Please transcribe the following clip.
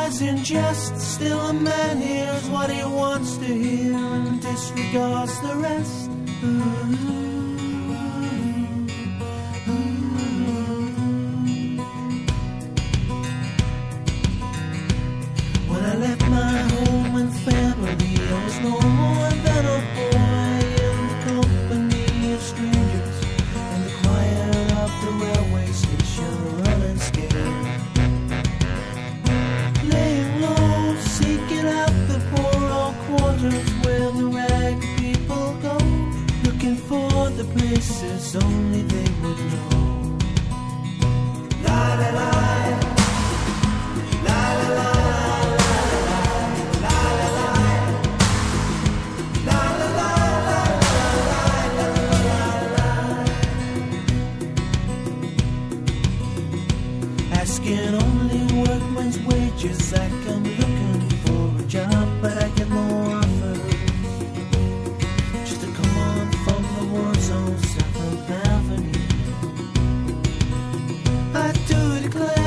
isn't just still a man hears what he wants to hear and disregards the rest. When I left my home and family, I was no more than a boy in the company of strangers and the quiet of the railway station, running scared, laying low, seeking out the poor old quarters where the rag people go, looking for the places only they would know. La la la, la la la. Asking only workman's wages, like I'm looking for a job, but I get more offers just to come on from the war zone, 7th Avenue. I do declare